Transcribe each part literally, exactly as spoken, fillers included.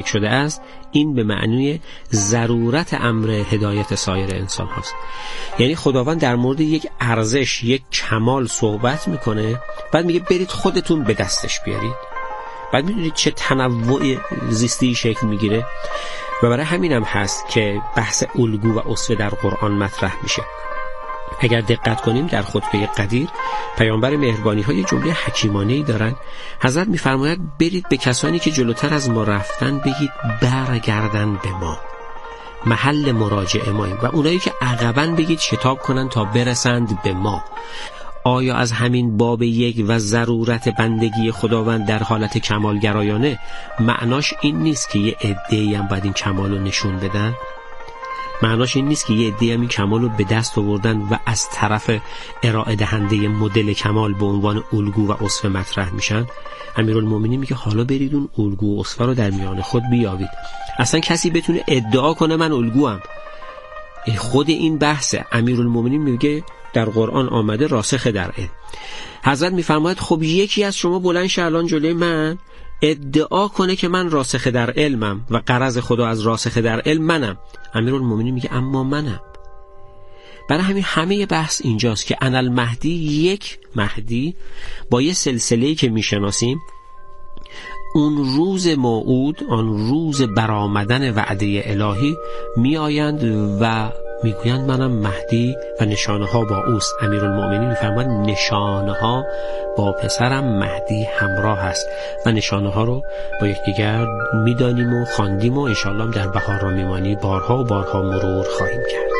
شده است، این به معنی ضرورت امر هدایت سایر انسان هاست. یعنی خداوند در مورد یک ارزش، یک کمال صحبت میکنه، بعد میگه برید خودتون به دستش بیارید. بعد میدونید چه تنوع زیستی شکل میگیره. و برای همین هم هست که بحث الگو و اسوه در قرآن مطرح میشه. اگر دقت کنیم در خطبه قدیر پیامبر مهربانی های جمله حکیمانه‌ای دارن. حضرت میفرماید برید به کسانی که جلوتر از ما رفتن بگید برگردن به ما، محل مراجعه ماییم، و اونایی که عقباً بگید شتاب کنن تا برسند به ما. آیا از همین باب یک و ضرورت بندگی خداوند در حالت کمالگرایانه معناش این نیست که یه عده‌ای هم باید این کمال رو نشون بدن؟ معناش این نیست که یه عده‌ای هم این کمال رو به دست آوردن و از طرف ارائه دهنده مدل کمال به عنوان الگو و اسوه مطرح میشن؟ امیرالمومنین میگه حالا برید اون الگو و اسوه رو در میان خود بیابید. اصلا کسی بتونه ادعا کنه من الگوام، خود این بحثه. امیرالمومنین میگه در قرآن آمده راسخ در علم. حضرت میفرماید خب یکی از شما بلند شه الان جلوی من ادعا کنه که من راسخ در علمم و غرض خدا از راسخ در علم منم. امیرالمومنین میگه اما منم. برای همین همه بحث اینجاست که انا المهدی، یک مهدی با یه سلسله‌ای که میشناسیم، اون روز موعود، آن روز برآمدن وعده الهی میآیند و میگویند منم مهدی و نشانه ها با اوست. امیرالمومنین میفرماید نشانه ها با پسرم مهدی همراه است و نشانه ها رو با یکدیگر میدانیم و خواندیم و انشاءالله در بهار را میمانی بارها و بارها مرور خواهیم کرد.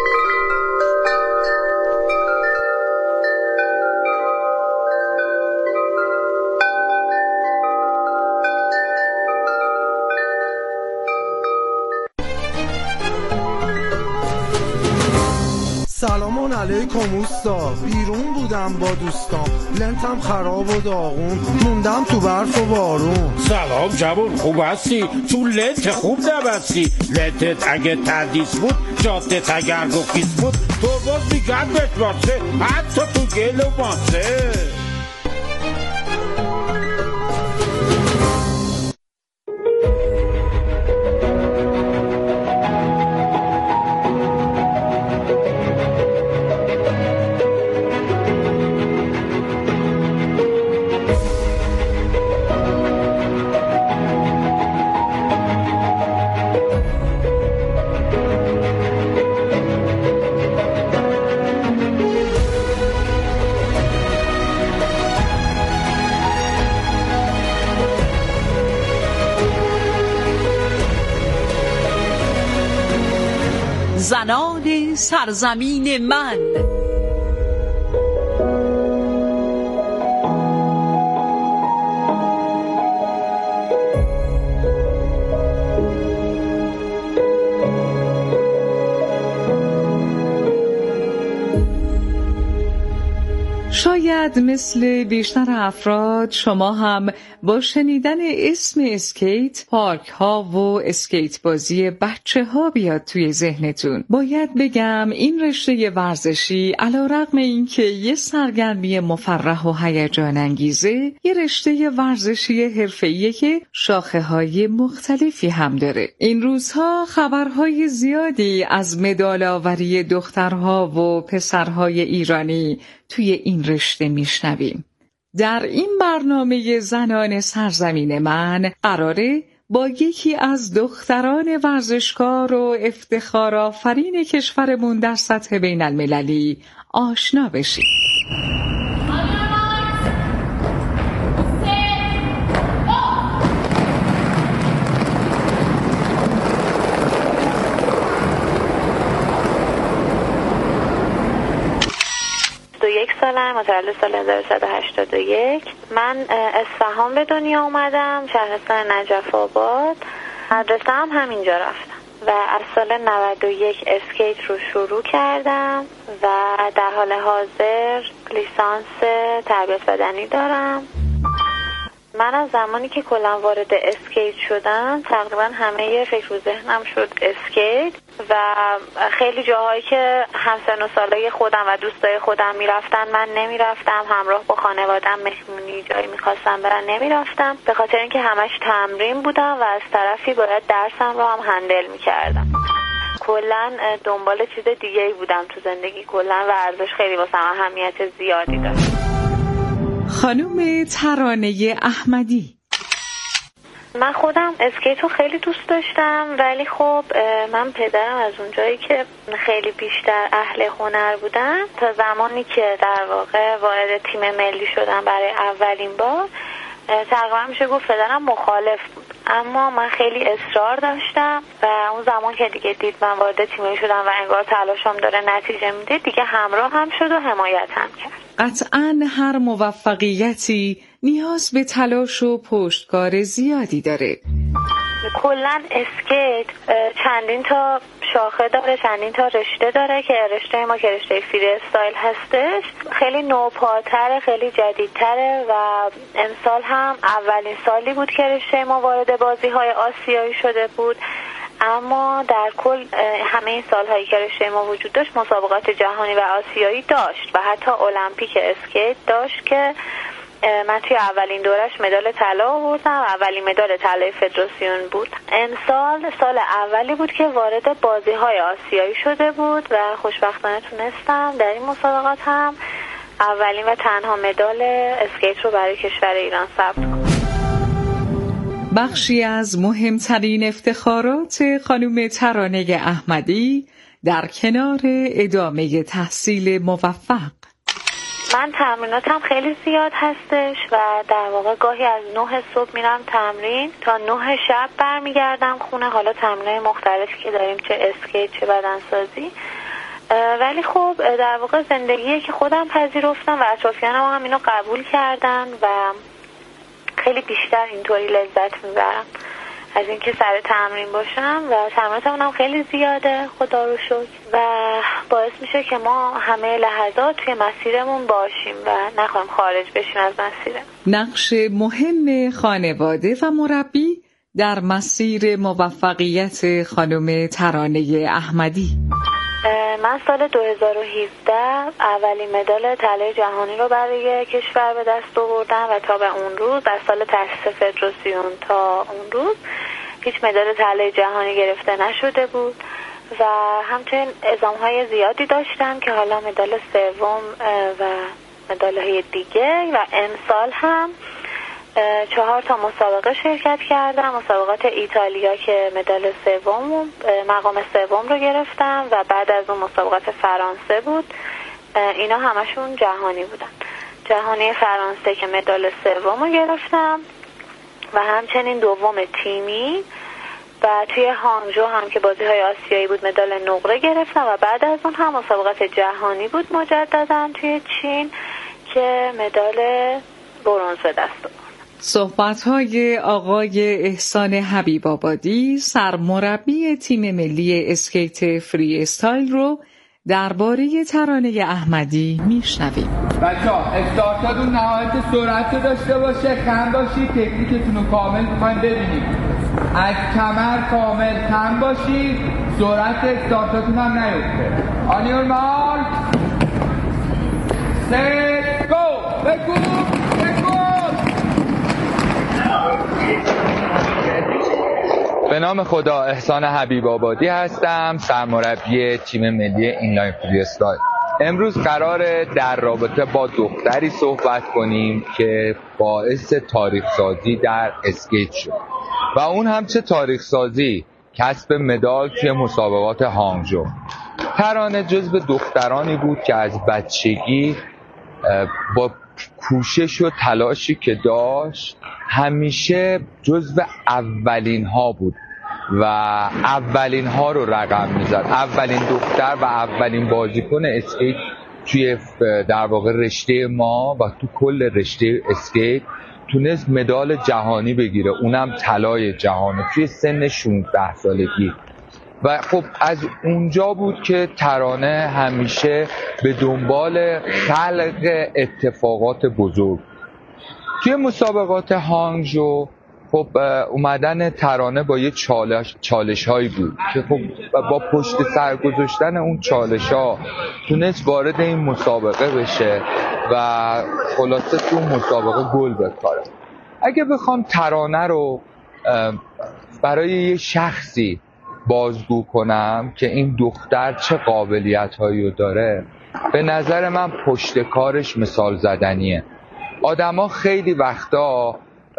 سلام علیکم اوستا، بیرون بودم با دوستام، لنتم خراب و داغون، موندم تو برف و بارون. سلام جوون، خوب هستی؟ تو لنت خوب نبستی؟ لنتت اگه تردیس بود، جادت اگر گفیس بود، تو باز میگن بشمارسه، حتی تو گل و ماسه. زنان سرزمین من. شاید مثل بیشتر افراد شما هم با شنیدن اسم اسکیت، پارک ها و اسکیت بازی بچه ها بیاد توی ذهنتون. باید بگم این رشته ورزشی علیرغم این که یه سرگرمی مفرح و هیجان انگیزه، یه رشته ورزشی حرفه‌ایه که شاخه های مختلفی هم داره. این روزها خبرهای زیادی از مدال آوری دخترها و پسرهای ایرانی توی این رشته میشنویم. در این برنامه زنان سرزمین من قراره با یکی از دختران ورزشکار و افتخارآفرین کشورمون در سطح بین المللی آشنا بشیم. یک سالم، متولد سال هزار و سیصد و هشتاد و یک. من اصفهان به دنیا اومدم، شهرستان نجف آباد. مدرسه هم همینجا رفتم و از سال نود و یک اسکیت رو شروع کردم و در حال حاضر لیسانس تربیت بدنی دارم. من از زمانی که کلا وارد اسکیت شدم تقریبا همه فکر و ذهنم شد اسکیت و خیلی جاهایی که همسن و سالای خودم و دوستای خودم میرفتن من نمیرفتم، همراه با خانوادم مهمونی جایی میخواستم برن نمیرفتم، به خاطر اینکه همش تمرین بودم و از طرفی باید درسم رو هم هندل میکردم. کلا دنبال چیز دیگه ای بودم تو زندگی، کلا ورزش خیلی واسم اهمیت زیادی داشت. خانم ترانه احمدی: من خودم اسکیت رو خیلی دوست داشتم، ولی خب من پدرم از اونجایی که خیلی بیشتر اهل هنر بودن تا زمانی که در واقع وارد تیم ملی شدم برای اولین بار تقریبا میشه گفت پدرم مخالف بود، اما من خیلی اصرار داشتم و اون زمان که دیگه دید من وارد تیم ملی شدم و انگار تلاشم داره نتیجه میده دیگه همراه هم شد و حمایت هم کرد. قطعاً هر موفقیتی نیاز به تلاش و پشتکار زیادی داره. کلاً اسکیت چندین تا شاخه داره، چندین تا رشته داره که رشته ما که رشته فری استایل هستش خیلی نوپاتره، خیلی جدیدتره و امسال هم اولین سالی بود که رشته ما وارد بازی‌های آسیایی شده بود، اما در کل همه این سال‌هایی که رشته ما وجود داشت مسابقات جهانی و آسیایی داشت و حتی المپیک اسکیت داشت که من توی اولین دورش مدال طلا آوردم، اولین مدال طلای فدراسیون بود. امسال سال اولی بود که وارد بازی‌های آسیایی شده بود و خوشبختانه تونستم در این مسابقات هم اولین و تنها مدال اسکیت رو برای کشور ایران ثبت کنم. بخشی از مهمترین افتخارات خانم ترانه احمدی در کنار ادامه تحصیل موفق: من تمریناتم خیلی زیاد هستش و در واقع گاهی از نه صبح میرم تمرین تا نه شب برمیگردم خونه، حالا تمرینای مختلفی که داریم چه اسکیت چه بدنسازی، ولی خب در واقع زندگیه که خودم پذیرفتم و اطرافیانم هم اینو قبول کردن و خیلی بیشتر اینطوری لذت میبرم از اینکه سر تمرین باشم و تمریناتمون هم خیلی زیاده خدا رو شکر و باعث میشه که ما همه لحظات توی مسیرمون باشیم و نخوایم خارج بشیم از مسیرمون. نقش مهم خانواده و مربی در مسیر موفقیت خانم ترانه احمدی: من سال دو هزار و هفده اولین مدال طلای جهانی رو برای کشور به دست آوردم و تا به اون روز از سال تأسیس فدراسیون تا اون روز هیچ مدال طلای جهانی گرفته نشده بود و همچنین اعزام‌های زیادی داشتم که حالا مدال سوم و مدال‌های دیگه و امسال هم چهار تا مسابقه شرکت کردم، مسابقات ایتالیا که مدال سوم مقام سوم رو گرفتم و بعد از اون مسابقات فرانسه بود، اینا همشون جهانی بودن. جهانی فرانسه که مدال سوم رو گرفتم و همچنین دوم تیمی و توی هانگجو هم که بازی‌های آسیایی بود مدال نقره گرفتم و بعد از اون هم مسابقات جهانی بود مجددا توی چین که مدال برنز به دست آوردم. صحبت‌های آقای احسان حبیب آبادی سرمربی تیم ملی اسکیت فری استایل رو درباره ترانه احمدی میشنویم. بچه‌ها استارتاتون نهایت سرعت داشته باشه، خم باشید، تکنیکتون رو کامل می‌خوایم ببینیم. از کمر کامل خم باشید، سرعت استارتاتون هم نیفته. آن یور مارک ست گو بگو بگو. به نام خدا، احسان حبیب آبادی هستم، سرمربی تیم ملی اینلاین فری استایل. امروز قراره در رابطه با دختری صحبت کنیم که باعث تاریخ سازی در اسکیت شد و اون هم چه تاریخ سازی، کسب مدال توی مسابقات هانگجو. ترانه جزو دخترانی بود که از بچگی با کوشش و تلاشی که داشت همیشه جزو اولین ها بود و اولین ها رو رقم میزد. اولین دختر و اولین بازیکن اسکیت توی در واقع رشته ما و تو کل رشته اسکیت تونست مدال جهانی بگیره، اونم طلای جهانی توی سن شانزده سالگی. و خب از اونجا بود که ترانه همیشه به دنبال خلق اتفاقات بزرگ توی مسابقات هانگژو خب اومدن ترانه با یه چالش چالش هایی بود که خب با پشت سر گذاشتن اون چالش ها تونست وارد این مسابقه بشه و خلاصه تو مسابقه گل بکاره. اگه بخوام ترانه رو برای یه شخصی بازگو کنم که این دختر چه قابلیت هایی رو داره، به نظر من پشت کارش مثال زدنیه. آدما خیلی وقتا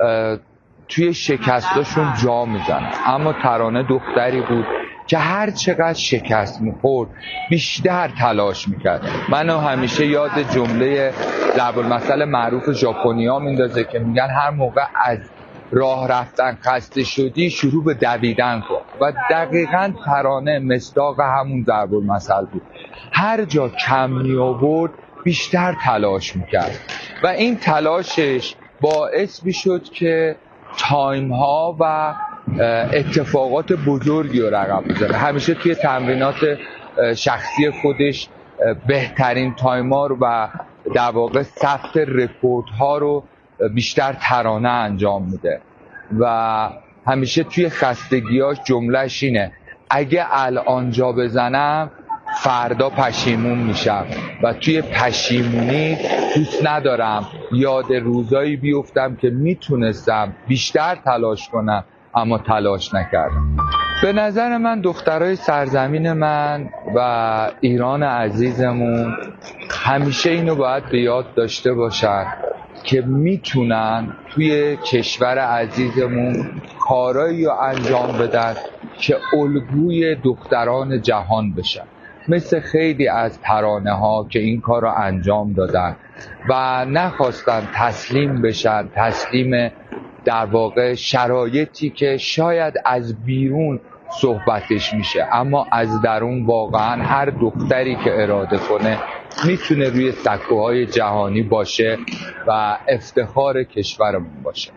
توی شکستاشون جا میزنن، اما ترانه دختری بود که هر چقدر شکست میخورد بیشتر تلاش میکرد. منو همیشه یاد جمله ضرب المثل معروف ژاپنیا میندازه که میگن هر موقع از راه رفتن خسته شدی شروع به دویدن کن، و دقیقاً ترانه مصداق همون ضرب المثل بود. هر جا کم می آورد بیشتر تلاش میکرد و این تلاشش باعث میشد که تایم ها و اتفاقات بزرگی رو رقم بزنه. همیشه توی تمرینات شخصی خودش بهترین تایم ها رو و در واقع ثبت رکورد ها رو بیشتر ترانه انجام میده و همیشه توی خستگیاش جملهش اینه اگه الان جا بزنم فردا پشیمون میشم و توی پشیمونی دوست ندارم یاد روزایی بیفتم که میتونستم بیشتر تلاش کنم اما تلاش نکردم. به نظر من دخترای سرزمین من و ایران عزیزمون همیشه اینو باید به یاد داشته باشن که میتونن توی کشور عزیزمون کارایی رو انجام بدن که الگوی دختران جهان بشن، مثل خیلی از ترانه ها که این کار رو انجام دادن و نخواستن تسلیم بشن، تسلیم در واقع شرایطی که شاید از بیرون صحبتش میشه اما از درون واقعا هر دختری که اراده کنه میتونه روی سکوهای جهانی باشه و افتخار کشورمون باشه.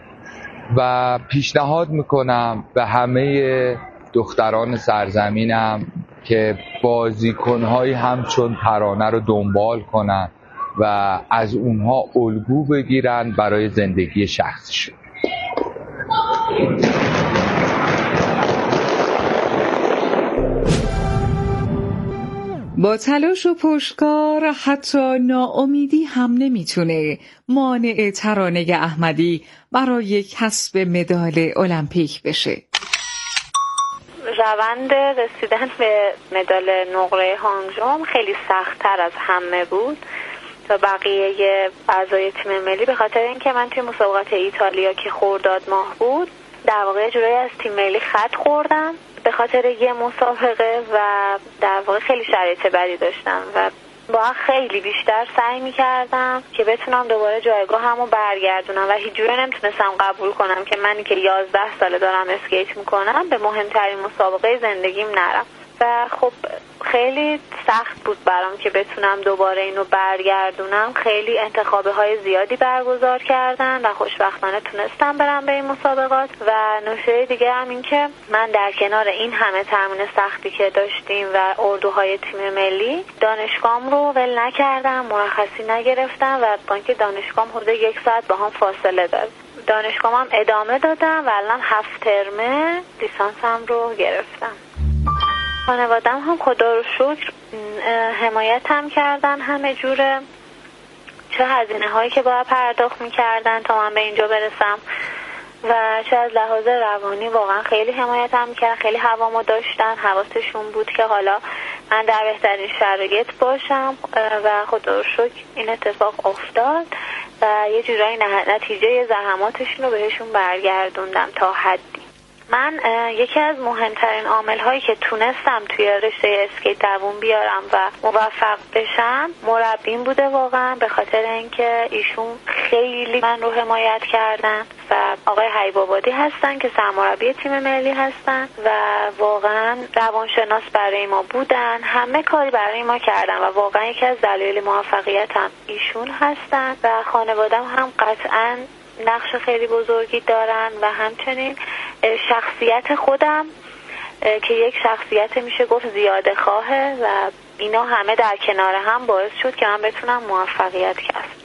و پیشنهاد میکنم به همه دختران سرزمینم که بازیکن‌های همچون ترانه رو دنبال کنن و از اونها الگو بگیرن برای زندگی شخصیشون. با تلاش و پشتکار حتی ناامیدی هم نمیتونه مانع ترانه احمدی برای کسب مدال المپیک بشه. روند رسیدن به مدال نقره هانگژو خیلی سخت‌تر از همه بود تا بقیه اعضای تیم ملی، به خاطر اینکه من توی مسابقات ایتالیا که خرداد ماه بود در واقع جورایی از تیم ملی خط خوردم به خاطر یه مسابقه و در واقع خیلی شرایط بدی داشتم و با خیلی بیشتر سعی می‌کردم که بتونم دوباره جایگاهمو برگردونم و هیچ جوره نمیتونستم قبول کنم که منی که یازده ساله دارم اسکیت میکنم به مهمترین مسابقه زندگیم نرم و خب خیلی سخت بود برام که بتونم دوباره اینو برگردونم. خیلی انتخابه های زیادی برگزار کردن و خوشبختانه تونستم برم به این مسابقات و نکته دیگه هم این که من در کنار این همه تمرین سختی که داشتیم و اردوهای تیم ملی دانشگاهم رو ول نکردم، مرخصی نگرفتم و بانک دانشگاهم حدود یک ساعت با هم فاصله داره. دانشگاهم ادامه دادم و الان هفت ترمه لیسانسم رو گرفتم. خانوادم هم خدا رو شکر حمایت هم کردن همه جوره، چه هزینه هایی که باید پرداخت میکردن تا من به اینجا برسم و چه از لحاظ روانی واقعا خیلی حمایت هم کردن، خیلی هوامو داشتن، حواسشون بود که حالا من در بهترین شرایط باشم و خدا رو شکر این اتفاق افتاد و یه جورایی نتیجه زحماتشون رو بهشون برگردوندم تا حدی. من یکی از مهمترین عامل هایی که تونستم توی رشته اسکیت دووم بیارم و موفق بشم مربیم بوده واقعا، به خاطر اینکه ایشون خیلی من رو حمایت کردن و آقای حبیب آبادی هستن که سرمربی تیم ملی هستن و واقعا روانشناس برای ما بودن، همه کاری برای ما کردن و واقعا یکی از دلایل موفقیتم ایشون هستن و خانوادم هم قطعا نقش خیلی بزرگی دارن و همچنین شخصیت خودم که یک شخصیت میشه گفت زیاده خواهه و اینا همه در کنار هم باعث شد که من بتونم موفقیت کسب.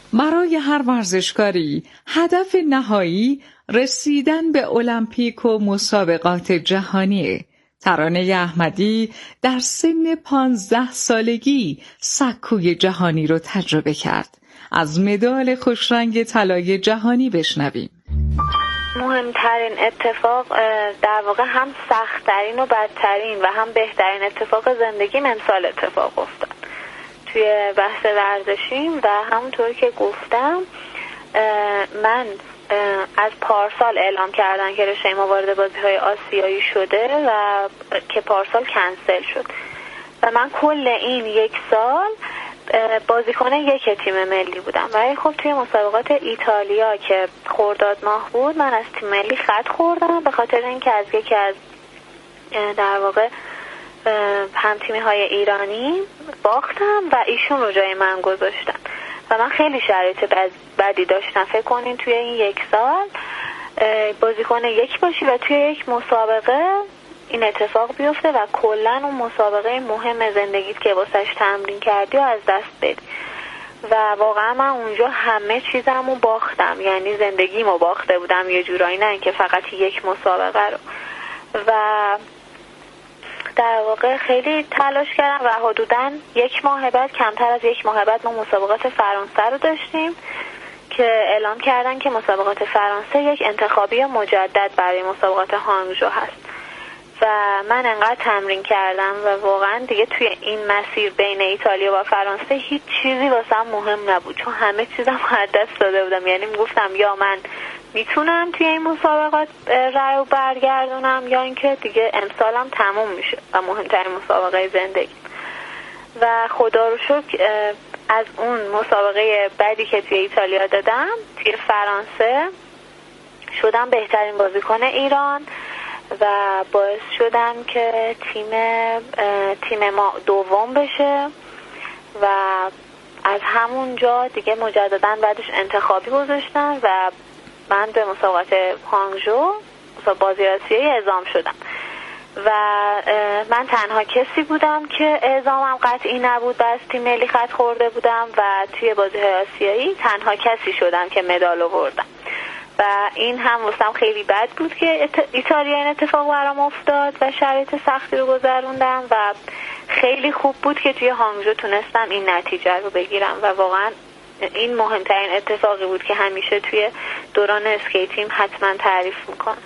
برای هر ورزشکاری هدف نهایی رسیدن به المپیک و مسابقات جهانیه. ترانه احمدی در سن پانزده سالگی سکوی جهانی رو تجربه کرد. از مدال خوشرنگ طلای جهانی بشنویم. مهمترین اتفاق، در واقع هم سختترین و بدترین و هم بهترین اتفاق زندگیم امسال اتفاق افتاد توی بحث ورزشیم و همونطور که گفتم من از پارسال اعلام کردن که رشته ما وارد بازی‌های آسیایی شده و که پارسال کنسل شد و من کل این یک سال بازیکن یک تیم ملی بودم. ولی خب توی مسابقات ایتالیا که خرداد ماه بود من از تیم ملی خط خوردم به خاطر اینکه از یکی از در واقع همتیمی های ایرانی باختم و ایشون رو جای من گذاشتن و من خیلی شرایط بدی داشتم. فکر کنین توی این یک سال بازیکن یک باشی و توی یک مسابقه این اتفاق بیفته و کلا اون مسابقه مهم زندگیت که واسش تمرین کردی و از دست بدی. و واقعا من اونجا همه چیزمو باختم، یعنی زندگیمو باخته بودم یه جورایی، نه اینکه فقط یک مسابقه رو. و در واقع خیلی تلاش کردم و حدوداً یک ماه بعد، کمتر از یک ماه بعد، ما مسابقات فرانسه رو داشتیم که اعلام کردن که مسابقات فرانسه یک انتخابی مجدد برای مسابقات هانگژو هست و من انقدر تمرین کردم و واقعا دیگه توی این مسیر بین ایتالیا و فرانسه هیچ چیزی واسم مهم نبود، چون همه چیزم از دست داده بودم. یعنی میگفتم یا من میتونم توی این مسابقات رأی برگردونم یا اینکه دیگه امسالم تموم میشه و مهمترین مسابقه زندگی. و خدا رو شکر از اون مسابقه بعدی که توی ایتالیا دادم توی فرانسه شدم بهترین بازیکن ایران و باعث شدم که تیم تیم ما دوم بشه و از همونجا دیگه مجددا بعدش انتخابی گذاشتن و من به مسابقات هانگژو بازی آسیایی اعزام شدم و من تنها کسی بودم که اعزامم قطعی نبود و از تیم ملی خط خورده بودم و توی بازی‌های آسیایی تنها کسی شدم که مدال آوردم و این هم واسم خیلی بد بود که ایتالیا این اتفاق برام افتاد و شرایط سختی رو گذروندم و خیلی خوب بود که توی هانگژو تونستم این نتیجه رو بگیرم و واقعا این مهمترین اتفاقی بود که همیشه توی دوران اسکیتیم حتما تعریف میکنم.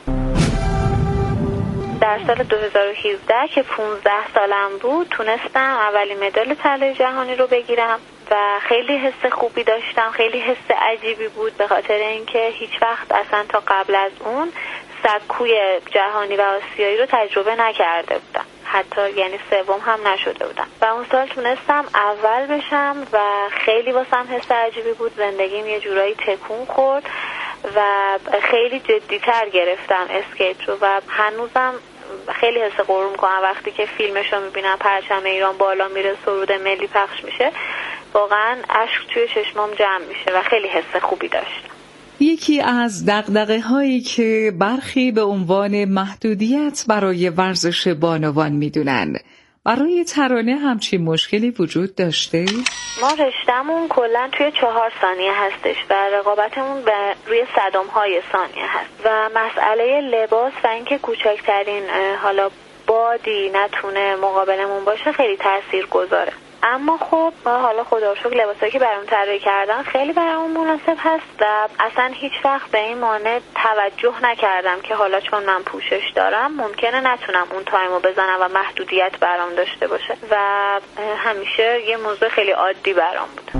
در سال دو هزار و هفده که پانزده سالم بود تونستم اولین مدال طلای جهانی رو بگیرم و خیلی حس خوبی داشتم، خیلی حس عجیبی بود به خاطر اینکه هیچ وقت اصلا تا قبل از اون سکوی جهانی و آسیایی رو تجربه نکرده بودم، حتی یعنی سوم هم نشده بودم و اون سال تونستم اول بشم و خیلی واسم حس عجیبی بود. زندگیم یه جورایی تکون خورد و خیلی جدی‌تر گرفتم اسکیت رو و هنوزم خیلی حس غرور می‌کنم وقتی که فیلمش رو می‌بینم، پرچم ایران بالا میره، سرود ملی پخش میشه، واقعا اشک توی چشمام جمع میشه و خیلی حس خوبی داشتم. یکی از دغدغه‌هایی که برخی به عنوان محدودیت برای ورزش بانوان میدونن، برای ترانه همچین مشکلی وجود داشته؟ ما رشتمون کلا توی چهار ثانیه هستش و رقابتمون به روی صدم‌های ثانیه هست و مسئله لباس و اینکه کوچکترین حالا بادی نتونه مقابلمون باشه خیلی تأثیر گذاره. اما خب ما حالا خدا رو شکر لباسایی که برام طراحی کردن خیلی برام مناسب هست و اصلا هیچ وقت به این مانع توجه نکردم که حالا چون من پوشش دارم ممکنه نتونم اون تایمو بزنم و محدودیت برام داشته باشه و همیشه یه موضوع خیلی عادی برام بود.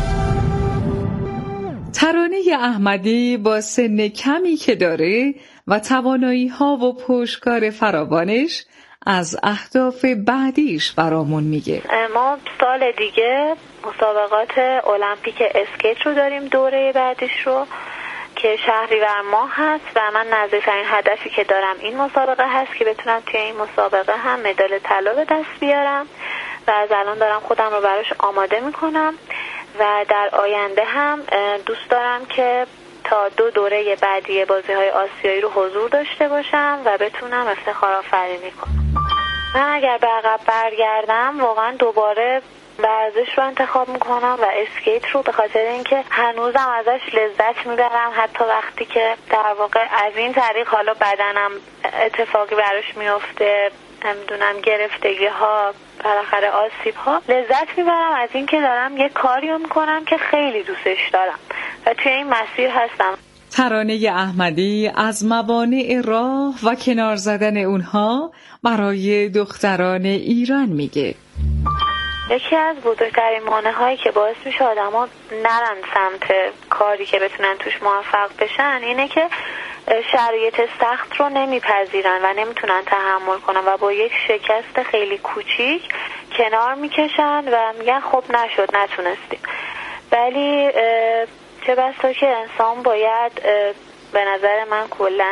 ترانه احمدی با سن کمی که داره و توانایی‌ها و پشتکار فراوانش از اهداف بعدیش برامون میگه. ما سال دیگه مسابقات المپیک اسکیت رو داریم، دوره بعدیش رو که شهریور ماه هست و من نزدیکترین هدفی که دارم این مسابقه هست که بتونم توی این مسابقه هم مدال طلا به دست بیارم و از الان دارم خودم رو براش آماده میکنم و در آینده هم دوست دارم که تا دو دوره بعدی بازی‌های آسیایی رو حضور داشته باشم و بتونم افتخار آفرینی کنم. من اگر به عقب برگردم واقعا دوباره ورزش رو انتخاب میکنم و اسکیت رو، به خاطر اینکه هنوزم ازش لذت میبرم، حتی وقتی که در واقع از این طریق حالا بدنم اتفاقی براش میفته، نمیدونم گرفتگی ها، بالاخره آسیب ها، لذت میبرم از این که دارم یه کاری رو میکنم که خیلی دوستش دارم و توی این مسیر هستم. ترانه احمدی از موانع راه و کنار زدن اونها برای دختران ایران میگه. یکی از بزرگترین مانع‌هایی که باعث میشه آدما نرن سمت کاری که بتونن توش موفق بشن اینه که شرایط سخت رو نمیپذیرن و نمیتونن تحمل کنن و با یک شکست خیلی کوچیک کنار میکشن و میگن خب نشد، نتونستیم. ولی چه بسا که انسان باید، به نظر من کلن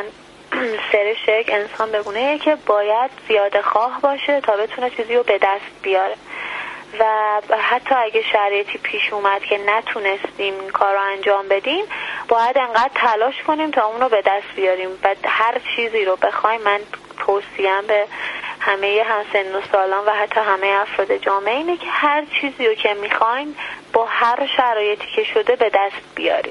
سرش یک انسان بگونه که باید زیاده خواه باشه تا بتونه چیزی رو به دست بیاره و حتی اگه شرایطی پیش اومد که نتونستیم این کار رو انجام بدیم، باید انقدر تلاش کنیم تا اون رو به دست بیاریم و هر چیزی رو بخوایم. من توصیم به همه همسن و سالان و حتی همه افراد جامعه اینه که هر چیزی رو که میخوایم با هر شرایطی که شده به دست بیاریم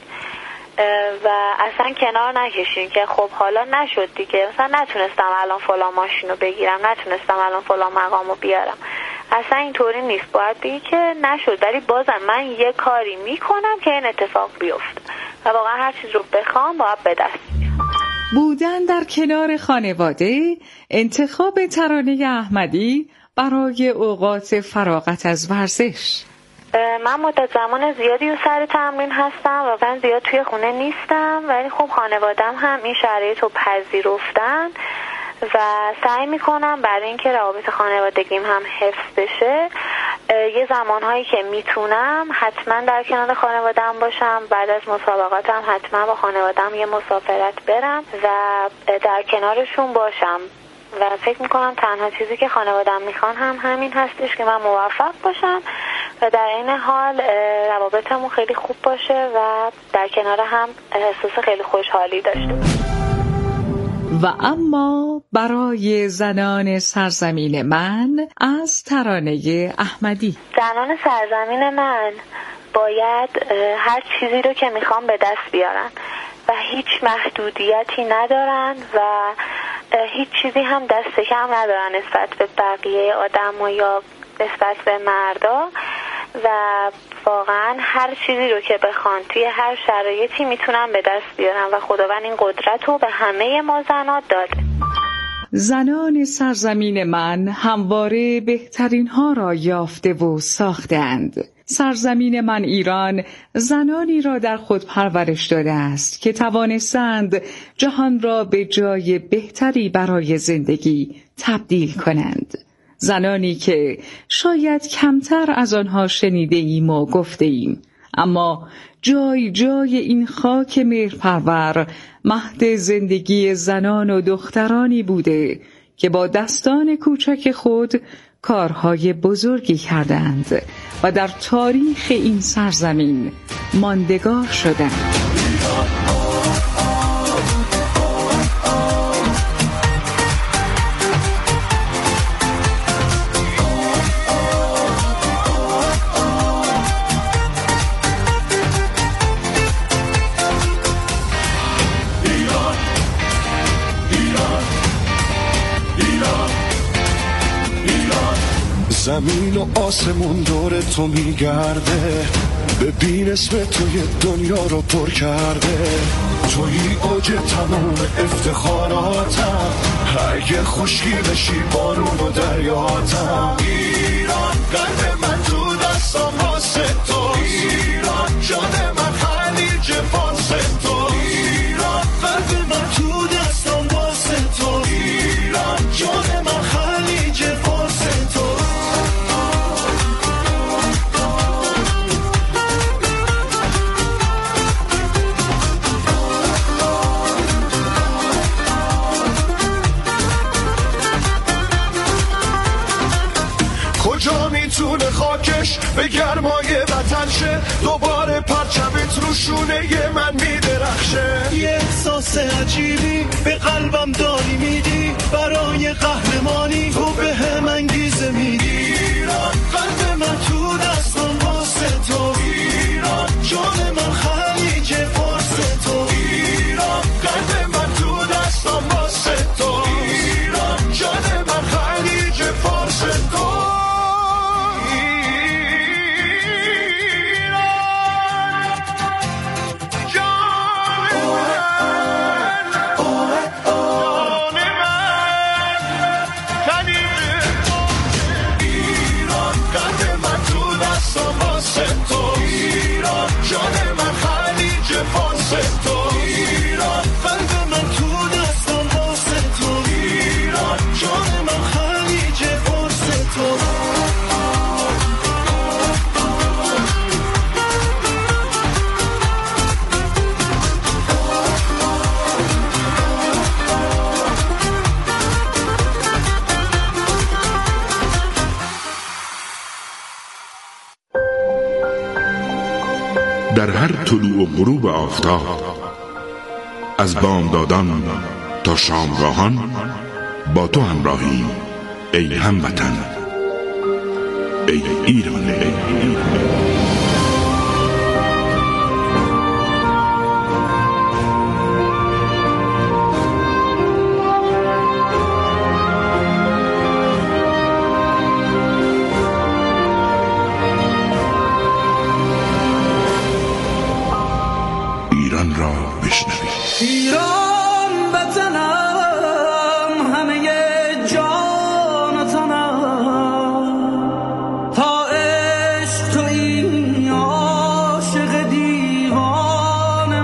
و اصلا کنار نکشین که خب حالا نشد دیگه، مثلا نتونستم الان فلان ماشین رو بگیرم، نتونستم الان فلان مقام رو بیارم. اصلا اینطوری نیست، باید بگی که نشد ولی بازم من یه کاری میکنم که این اتفاق بیفته و واقعا هر چیز رو بخوام باید به دست بیارم. بودن در کنار خانواده، انتخاب ترانه احمدی برای اوقات فراغت از ورزش. من مدت زمان زیادی رو سر تمرین هستم و من زیاد توی خونه نیستم، ولی خب خانوادم هم این شرایط رو پذیرفتن و سعی میکنم برای اینکه روابط خانوادگیم هم حفظ بشه یه زمانهایی که میتونم حتما در کنار خانوادم باشم. بعد از مسابقاتم حتما با خانوادم یه مسافرت برم و در کنارشون باشم و فکر میکنم تنها چیزی که خانوادم میخوان هم همین هستش که من موفق باشم و در این حال روابطمون خیلی خوب باشه و در کنار هم احساس خیلی خوشحالی داشته باشم. و اما برای زنان سرزمین من از ترانه احمدی. زنان سرزمین من باید هر چیزی رو که میخوام به دست بیارن و هیچ محدودیتی ندارن و هیچ چیزی هم دست کم ندارن نسبت به بقیه آدم و یا نسبت به مردا و واقعا هر چیزی رو که بخوان توی هر شرایطی میتونن به دست بیارن و خداوند این قدرت رو به همه ما زنات داده. زنان سرزمین من همواره بهترین ها را یافته و ساختند. سرزمین من ایران زنانی را در خود پرورش داده است که توانستند جهان را به جای بهتری برای زندگی تبدیل کنند. زنانی که شاید کمتر از آنها شنیده ایم و گفته ایم، اما جای جای این خاک مهرپرور مهد زندگی زنان و دخترانی بوده که با دستان کوچک خود کارهای بزرگی کردند و در تاریخ این سرزمین ماندگار شدند. زمین و آسمون دور تو میگرده، ببین اسم توی دنیا رو پر کرده. توی اوج تمام افتخاراتم، اگه خشکی بشی بارون و دریاتم. ایران قلب من تو دستم واسه تو، ایران جان من خلیج فارس تو، ایران قلب من تو دستم واسه تو، ایران جان من خلیج فارس تو. کجا میتونه خاکش به گرمای وطن شه، دوباره پرچمت رو شونه من میدرخشه. یه احساس عجیبی به قلبم داری میدی، برای قهرمانی تو به هم انگیزه میدی. ایران قلب من تو تو ایران، جان من خلیج فارس تو ایران، قلب من تو دستم واسه تو ایران، جان من خلیج فارس تو. در هر طلوع و غروب آفتاب، از بامدادان تا شامگاهان با تو همراهیم ای هموطن، ای ایران، ای ایران. ایران را بشنوید. ایران وطنم، همه جان و تنم، تا عشق تویی عاشق دیوان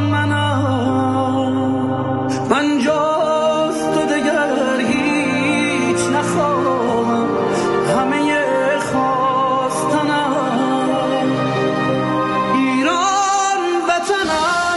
منم، من جز تو دگر هیچ نخواهم، همه خواستنم. ایران وطنم،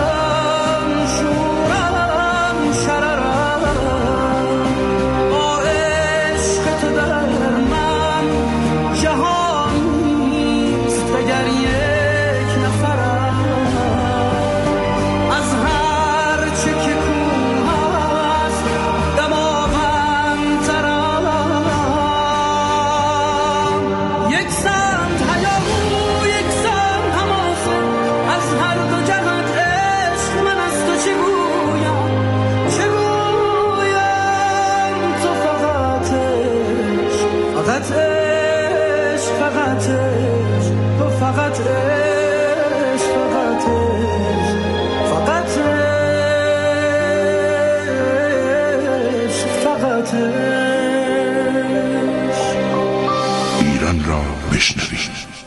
فقط عشق، فقط عشق، تو فقط عشق، فقط عشق، فقط عشق، فقط عشق. ایران را بشنوید.